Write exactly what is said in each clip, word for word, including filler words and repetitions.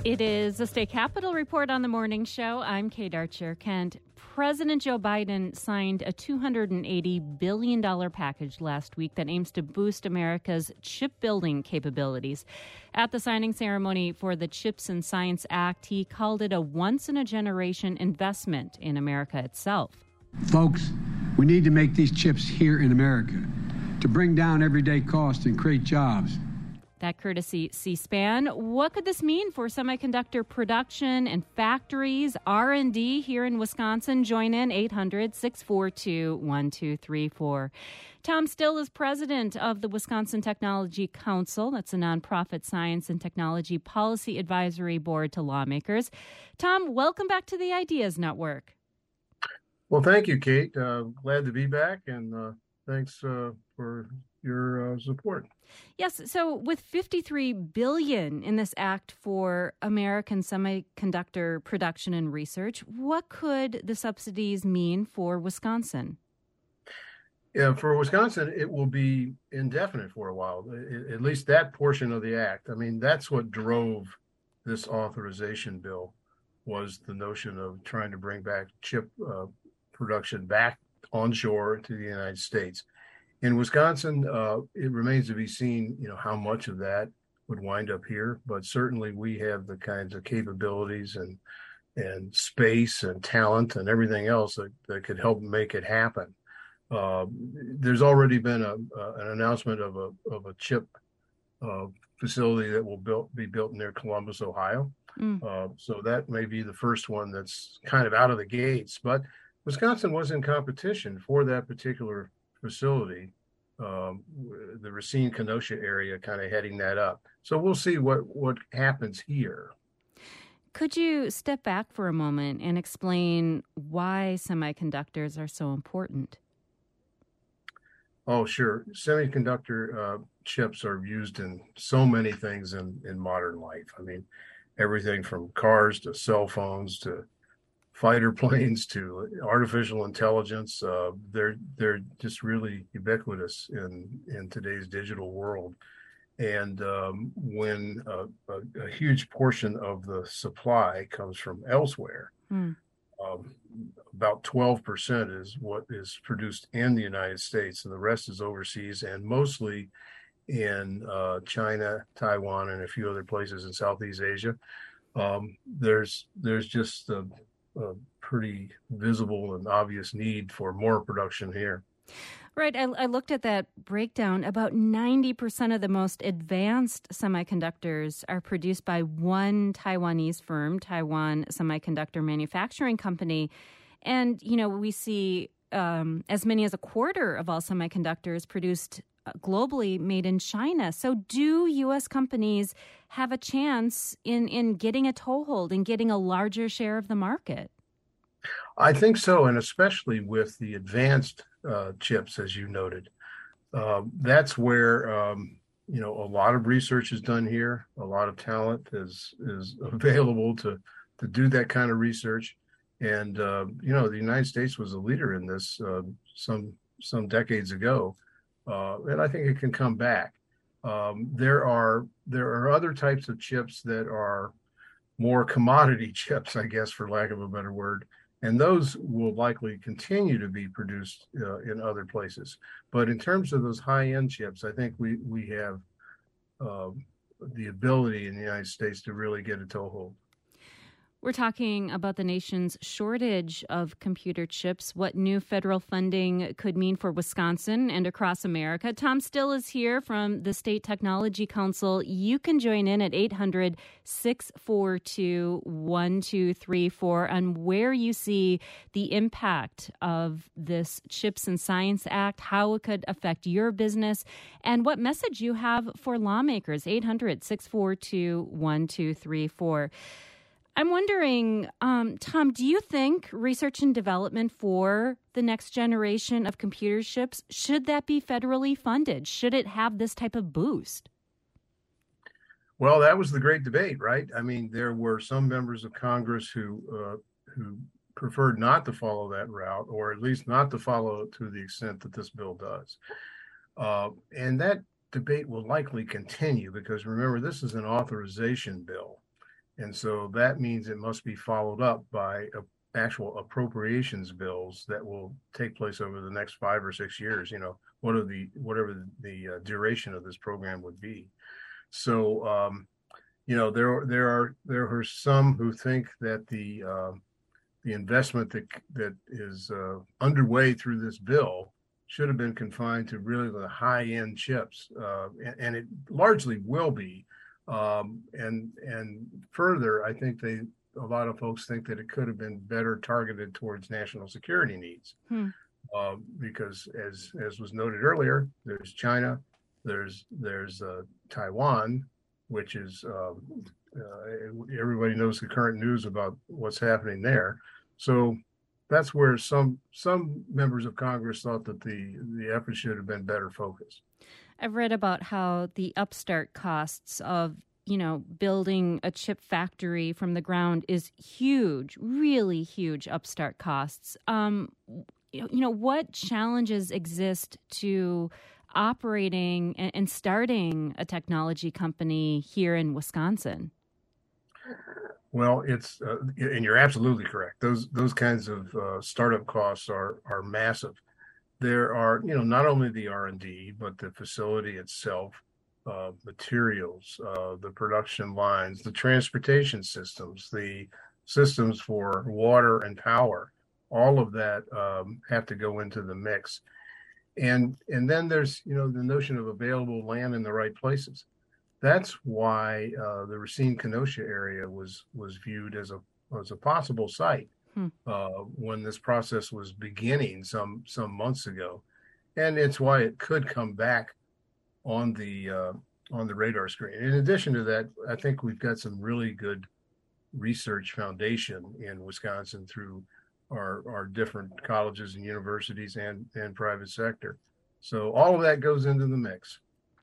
It is the State Capitol Report on the Morning Show. I'm Kate Archer. Kent, President Joe Biden signed a two hundred eighty billion dollars package last week that aims to boost America's chip-building capabilities. At the signing ceremony for the CHIPS and Science Act, he called it a once-in-a-generation investment in America itself. Folks, we need to make these chips here in America to bring down everyday costs and create jobs. That courtesy C-SPAN. What could this mean for semiconductor production and factories, R and D here in Wisconsin? Join in eight hundred, six four two, one two three four. Tom Still is president of the Wisconsin Technology Council. That's a nonprofit science and technology policy advisory board to lawmakers. Tom, welcome back to the Ideas Network. Well, thank you, Kate. Uh, glad to be back, and uh, thanks uh, for your uh, support. Yes. So with fifty-three billion dollars in this act for American semiconductor production and research, what could the subsidies mean for Wisconsin? Yeah, for Wisconsin, it will be indefinite for a while, at least that portion of the act. I mean, that's what drove this authorization bill, was the notion of trying to bring back chip uh, production back onshore to the United States. In Wisconsin, uh, it remains to be seen, you know, how much of that would wind up here. But certainly, we have the kinds of capabilities and and space and talent and everything else that, that could help make it happen. Uh, there's already been a, uh, an announcement of a of a chip uh, facility that will built, be built near Columbus, Ohio. Mm. Uh, so that may be the first one that's kind of out of the gates. But Wisconsin was in competition for that particular facility, um, the Racine Kenosha area, kind of heading that up. So we'll see what, what happens here. Could you step back for a moment and explain why semiconductors are so important? Oh, sure. Semiconductor uh, chips are used in so many things in, in modern life. I mean, everything from cars to cell phones to fighter planes to artificial intelligence. Uh, they're they're just really ubiquitous in, in today's digital world. And um, when a, a, a huge portion of the supply comes from elsewhere, mm. um, about twelve percent is what is produced in the United States, and the rest is overseas, and mostly in uh, China, Taiwan, and a few other places in Southeast Asia. Um, there's there's just a, a pretty visible and obvious need for more production here. Right. I, I looked at that breakdown. About ninety percent of the most advanced semiconductors are produced by one Taiwanese firm, Taiwan Semiconductor Manufacturing Company. And, you know, we see um, as many as a quarter of all semiconductors produced globally made in China. So do U S companies have a chance in, in getting a toehold and getting a larger share of the market? I think so, and especially with the advanced uh, chips, as you noted. Uh, that's where, um, you know, a lot of research is done here. A lot of talent is is available to, to do that kind of research. And, uh, you know, the United States was a leader in this uh, some some decades ago. Uh, and I think it can come back. Um, there are there are other types of chips that are more commodity chips, I guess, for lack of a better word, and those will likely continue to be produced uh, in other places. But in terms of those high-end chips, I think we we have uh, the ability in the United States to really get a toehold. We're talking about the nation's shortage of computer chips, what new federal funding could mean for Wisconsin and across America. Tom Still is here from the State Technology Council. You can join in at eight hundred, six four two, one two three four on where you see the impact of this CHIPS and Science Act, how it could affect your business, and what message you have for lawmakers. eight hundred, six four two, one two three four. I'm wondering, um, Tom, do you think research and development for the next generation of computer chips, should that be federally funded? Should it have this type of boost? Well, that was the great debate, right? I mean, there were some members of Congress who uh, who preferred not to follow that route, or at least not to follow it to the extent that this bill does. Uh, and that debate will likely continue because, remember, this is an authorization bill. And so that means it must be followed up by a, actual appropriations bills that will take place over the next five or six years. You know, what are the whatever the, the uh, duration of this program would be. So, um, you know, there there are there are some who think that the uh, the investment that that is uh, underway through this bill should have been confined to really the high end chips, uh, and, and it largely will be. Um, and and further, I think they a lot of folks think that it could have been better targeted towards national security needs, Hmm. uh, because as as was noted earlier, there's China, there's there's uh, Taiwan, which is um, uh, everybody knows the current news about what's happening there. So that's where some some members of Congress thought that the the effort should have been better focused. I've read about how the upstart costs of, you know, building a chip factory from the ground is huge, really huge upstart costs. Um, you know, what challenges exist to operating and, and starting a technology company here in Wisconsin? Well, it's uh, and you're absolutely correct. Those those kinds of uh, startup costs are are massive. There are, you know, not only the R and D, but the facility itself, uh, materials, uh, the production lines, the transportation systems, the systems for water and power. All of that um, have to go into the mix. And and then there's, you know, the notion of available land in the right places. That's why uh, the Racine Kenosha area was was viewed as a as a possible site Hmm. uh, when this process was beginning some some months ago, and it's why it could come back on the uh, on the radar screen. In addition to that, I think we've got some really good research foundation in Wisconsin through our our different colleges and universities and and private sector. So all of that goes into the mix.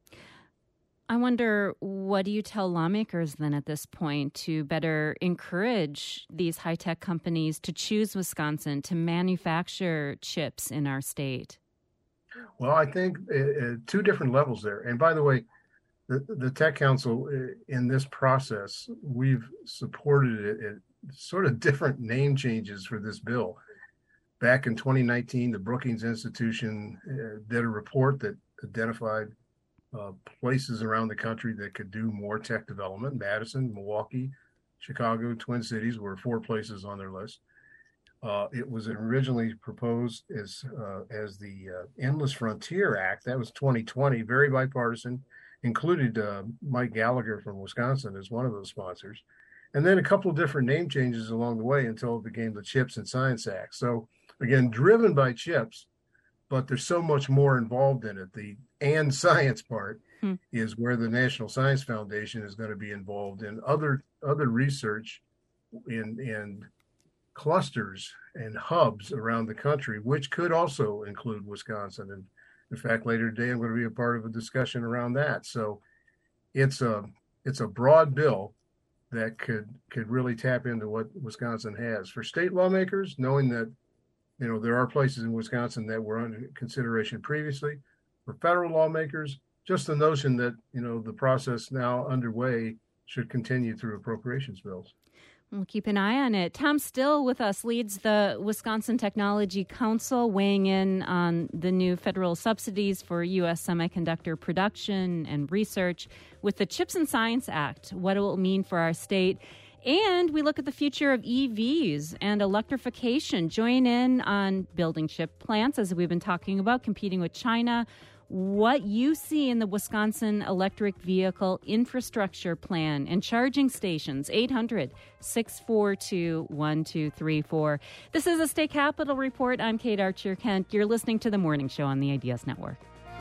I wonder, what do you tell lawmakers then at this point to better encourage these high-tech companies to choose Wisconsin to manufacture chips in our state? Well, I think uh, two different levels there. And by the way, the, the Tech Council uh, in this process, we've supported it at sort of different name changes for this bill. Back in twenty nineteen, the Brookings Institution uh, did a report that identified Uh, places around the country that could do more tech development. Madison, Milwaukee, Chicago, Twin Cities were four places on their list. Uh, it was originally proposed as uh, as the uh, Endless Frontier Act. That was twenty twenty, very bipartisan, included uh, Mike Gallagher from Wisconsin as one of those sponsors. And then a couple of different name changes along the way until it became the Chips and Science Act. So again, driven by chips, but there's so much more involved in it. The and science part hmm. is where the National Science Foundation is going to be involved in other other research in in clusters and hubs around the country, which could also include Wisconsin. And in fact, later today, I'm going to be a part of a discussion around that. So it's a it's a broad bill that could could really tap into what Wisconsin has. For state lawmakers, knowing that, you know, there are places in Wisconsin that were under consideration previously. For federal lawmakers, just the notion that, you know, the process now underway should continue through appropriations bills. We'll keep an eye on it. Tom Still with us leads the Wisconsin Technology Council, weighing in on the new federal subsidies for U S semiconductor production and research with the Chips and Science Act, what it will mean for our state. And we look at the future of E Vs and electrification. Join in on building chip plants, as we've been talking about, competing with China. What you see in the Wisconsin electric vehicle infrastructure plan and charging stations, eight hundred, six four two, one two three four. This is a State Capitol Report. I'm Kate Archer-Kent. You're listening to The Morning Show on the Ideas Network.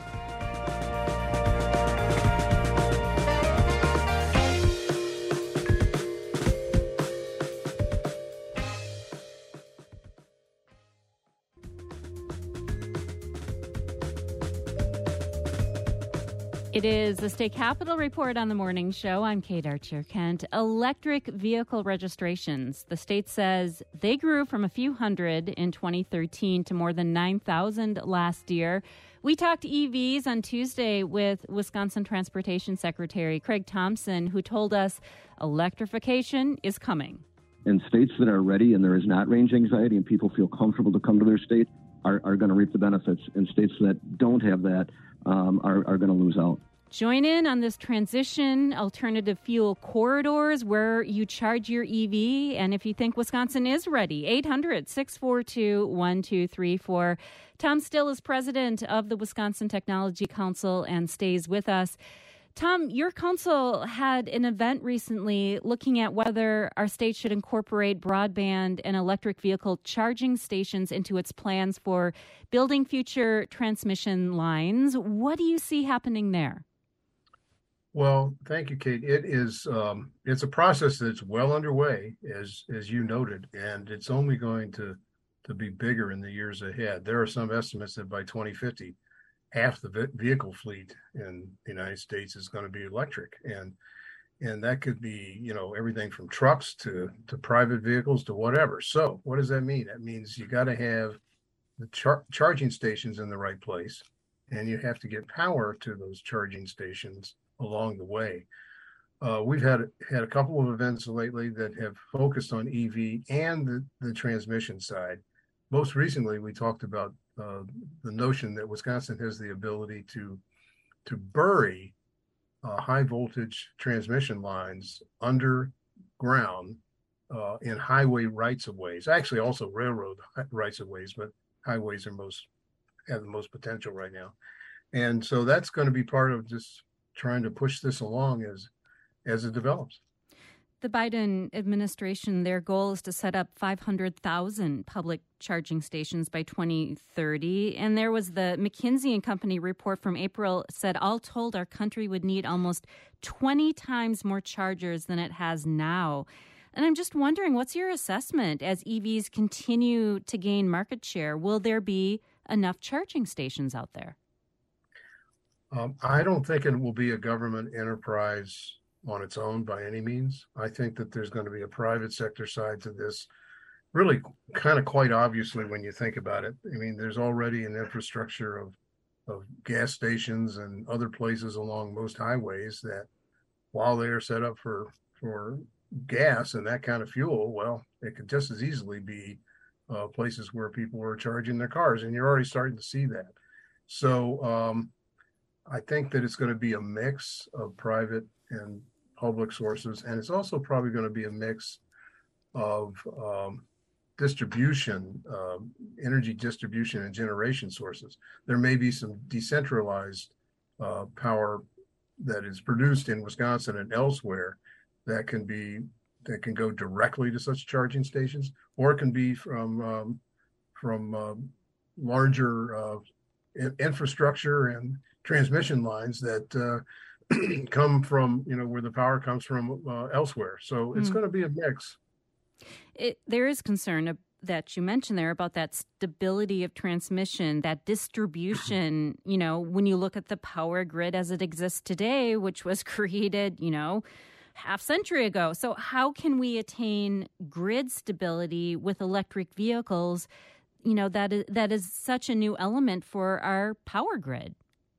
It is the State Capitol Report on the Morning Show. I'm Kate Archer-Kent. Electric vehicle registrations. The state says they grew from a few hundred in twenty thirteen to more than nine thousand last year, We talked E Vs on Tuesday with Wisconsin Transportation Secretary Craig Thompson, who told us electrification is coming. In states that are ready and there is not range anxiety and people feel comfortable to come to their state are, are going to reap the benefits. And states that don't have that um, are, are going to lose out. Join in on this transition, alternative fuel corridors where you charge your E V. And if you think Wisconsin is ready, eight hundred, six four two, one two three four. Tom Still is president of the Wisconsin Technology Council and stays with us. Tom, your council had an event recently looking at whether our state should incorporate broadband and electric vehicle charging stations into its plans for building future transmission lines. What do you see happening there? Well, thank you, Kate. It is um, it's a process that's well underway, as as you noted, and it's only going to to be bigger in the years ahead. There are some estimates that by twenty fifty, half the vehicle fleet in the United States is going to be electric, and and that could be, you know, everything from trucks to to private vehicles to whatever. So, what does that mean? That means you got to have the char- charging stations in the right place, and you have to get power to those charging stations along the way. Uh, we've had had a couple of events lately that have focused on E V and the, the transmission side. Most recently, we talked about uh, the notion that Wisconsin has the ability to to bury uh, high voltage transmission lines underground uh, in highway rights of ways. Actually, also railroad rights of ways, but highways are most have the most potential right now. And so that's going to be part of just trying to push this along as as it develops. The Biden administration, their goal is to set up five hundred thousand public charging stations by twenty thirty. And there was the McKinsey and Company report from April said all told our country would need almost twenty times more chargers than it has now. And I'm just wondering, what's your assessment as E Vs continue to gain market share? Will there be enough charging stations out there? Um, I don't think it will be a government enterprise on its own by any means. I think that there's going to be a private sector side to this, really kind of quite obviously when you think about it. I mean, there's already an infrastructure of, of gas stations and other places along most highways that, while they are set up for, for gas and that kind of fuel, well, it could just as easily be uh, places where people are charging their cars, and you're already starting to see that. So, um, I think that it's going to be a mix of private and public sources, and it's also probably going to be a mix of um, distribution, uh, energy distribution and generation sources. There may be some decentralized uh, power that is produced in Wisconsin and elsewhere that can be that can go directly to such charging stations, or it can be from um, from uh, larger uh, infrastructure and transmission lines that uh, come from, you know, where the power comes from uh, elsewhere. So it's mm. going to be a mix. It, there is concern that you mentioned there about that stability of transmission, that distribution. You know, when you look at the power grid as it exists today, which was created, you know, half century ago. So how can we attain grid stability with electric vehicles? You know, that is, that is such a new element for our power grid.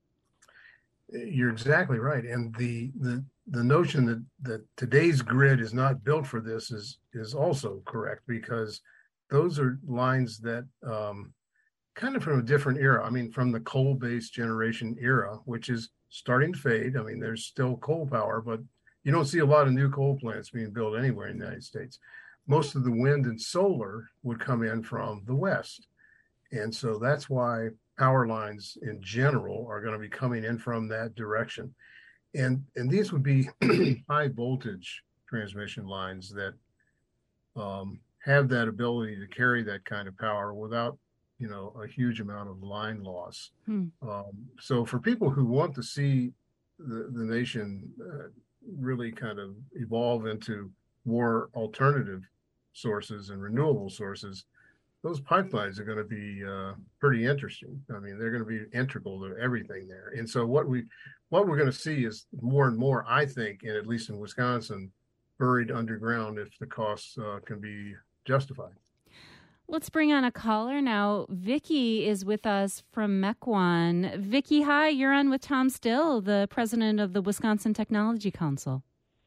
You're exactly right. And the the, the notion that, that today's grid is not built for this is is also correct, because those are lines that um, kind of from a different era. I mean, from the coal-based generation era, which is starting to fade. I mean, there's still coal power, but you don't see a lot of new coal plants being built anywhere in the United States. Most of the wind and solar would come in from the West. And so that's why power lines in general are going to be coming in from that direction. And and these would be high voltage transmission lines that um, have that ability to carry that kind of power without, you know, a huge amount of line loss. Hmm. Um, so for people who want to see the, the nation uh, really kind of evolve into more alternative sources and renewable sources, those pipelines are going to be uh, pretty interesting. I mean, they're going to be integral to everything there. And so what we, what we're going to see is more and more, I think, and at least in Wisconsin, buried underground if the costs uh, can be justified. Let's bring on a caller now. Vicki is with us from Mequon. Vicki, hi, you're on with Tom Still, the president of the Wisconsin Technology Council.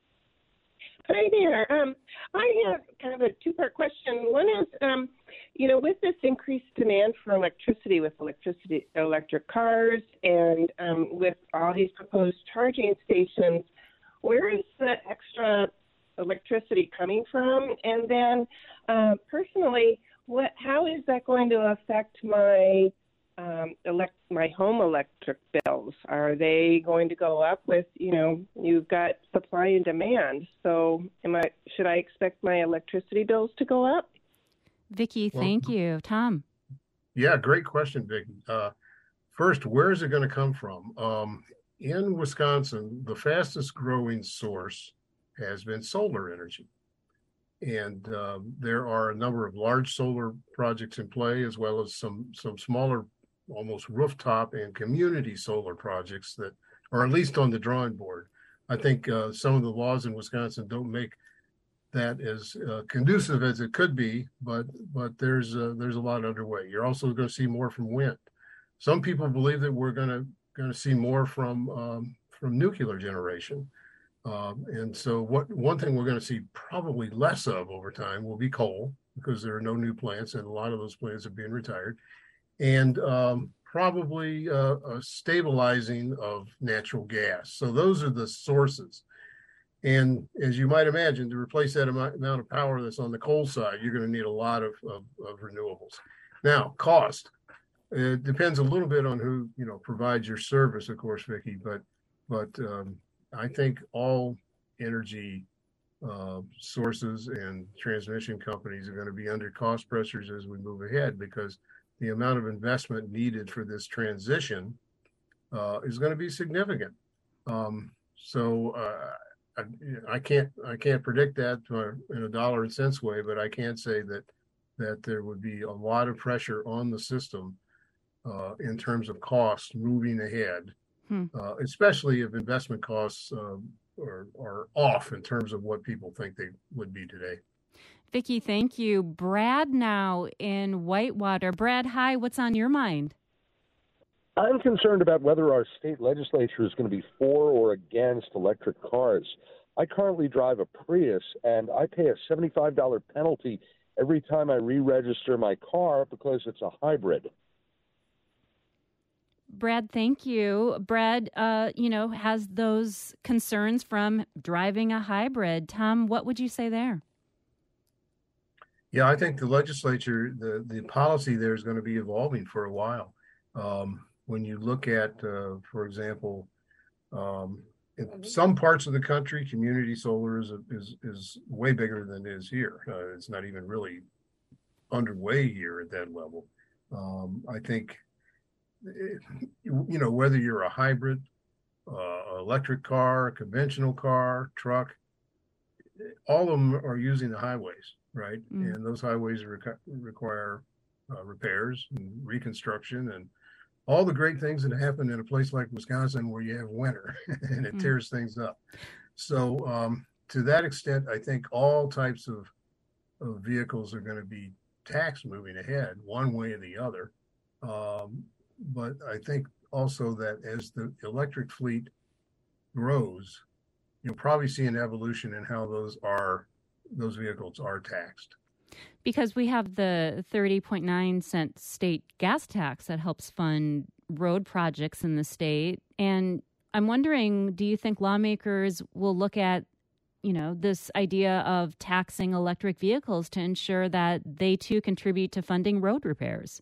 Hi there. Um, I have kind of a two-part question. One is, um, you know, with this increased demand for electricity, with electricity, electric cars, and um, with all these proposed charging stations, where is the extra electricity coming from? And then, uh, personally, what? How is that going to affect my um, elect my home electric bills? Are they going to go up with, you know, you've got supply and demand? So, am I should I expect my electricity bills to go up? Vicki, thank well, you, Tom. Yeah, great question, Vicki. Uh, first, where is it going to come from? Um, in Wisconsin, the fastest growing source has been solar energy. And uh, there are a number of large solar projects in play, as well as some some smaller, almost rooftop and community solar projects that are at least on the drawing board. I think uh, some of the laws in Wisconsin don't make that as uh, conducive as it could be, but but there's uh, there's a lot underway. You're also going to see more from wind. Some people believe that we're going to going to see more from um, from nuclear generation. Um, and so what one thing we're going to see probably less of over time will be coal, because there are no new plants and a lot of those plants are being retired, and um, probably uh, a stabilizing of natural gas. So those are the sources. And as you might imagine, to replace that amount, amount of power that's on the coal side, you're going to need a lot of, of, of renewables. Now, cost. It depends a little bit on who, you know, provides your service, of course, Vicki, but but um, I think all energy uh, sources and transmission companies are going to be under cost pressures as we move ahead, because the amount of investment needed for this transition uh, is going to be significant. Um, so uh, I, I can't I can't predict that in a dollar and cents way, but I can say that that there would be a lot of pressure on the system uh, in terms of costs moving ahead. Hmm. Uh, especially if investment costs uh, are, are off in terms of what people think they would be today. Vicki, thank you. Brad now in Whitewater. Brad, hi, what's on your mind? I'm concerned about whether our state legislature is going to be for or against electric cars. I currently drive a Prius, and I pay a seventy-five dollars penalty every time I re-register my car because it's a hybrid. Brad, thank you. Brad, uh, you know, has those concerns from driving a hybrid. Tom, what would you say there? Yeah, I think the legislature, the, the policy there is going to be evolving for a while. Um, when you look at, uh, for example, um, in some parts of the country, community solar is, is, is way bigger than it is here. Uh, it's not even really underway here at that level. Um, I think you know, whether you're a hybrid, uh, electric car, conventional car, truck, all of them are using the highways, right? Mm. And those highways requ- require uh, repairs and reconstruction and all the great things that happen in a place like Wisconsin where you have winter and it mm. tears things up. So um, to that extent, I think all types of, of vehicles are going to be taxed moving ahead, one way or the other. Um, But I think also that as the electric fleet grows, you'll probably see an evolution in how those are those vehicles are taxed. Because we have the thirty point nine cent state gas tax that helps fund road projects in the state. And I'm wondering, do you think lawmakers will look at, you know, this idea of taxing electric vehicles to ensure that they too contribute to funding road repairs?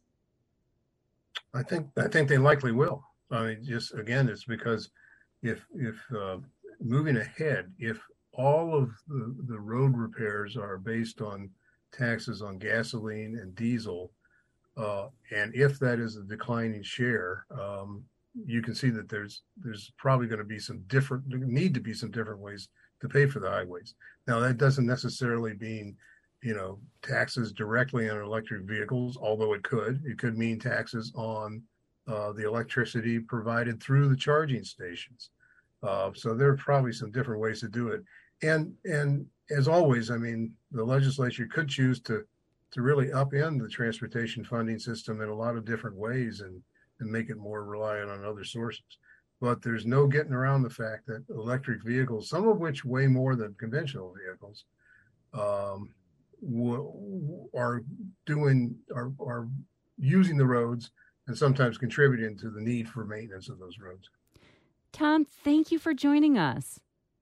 I think I think they likely will. I mean, just again, it's because if if uh, moving ahead, if all of the, the road repairs are based on taxes on gasoline and diesel, uh, and if that is a declining share, um, you can see that there's there's probably going to be some different need to be some different ways to pay for the highways. Now, that doesn't necessarily mean, you know, taxes directly on electric vehicles, although it could. It could mean taxes on uh, the electricity provided through the charging stations. Uh, so there are probably some different ways to do it. And and as always, I mean, the legislature could choose to to really upend the transportation funding system in a lot of different ways and, and make it more reliant on other sources. But there's no getting around the fact that electric vehicles, some of which weigh more than conventional vehicles, um, w- are doing are are using the roads and sometimes contributing to the need for maintenance of those roads. Tom, thank you for joining us.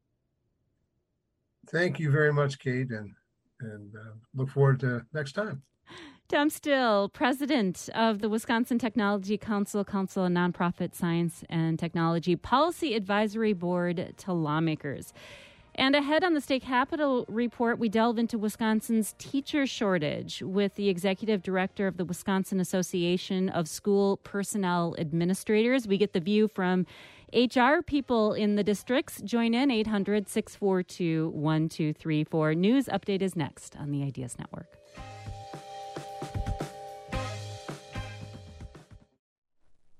Thank you very much, Kate, and and uh, look forward to next time. Tom Still, president of the Wisconsin Technology Council, Council of Nonprofit Science and Technology Policy Advisory Board to lawmakers. And ahead on the State Capitol report, we delve into Wisconsin's teacher shortage with the executive director of the Wisconsin Association of School Personnel Administrators. We get the view from H R people in the districts. Join in eight hundred, six four two, one two three four. News Update is next on the Ideas Network.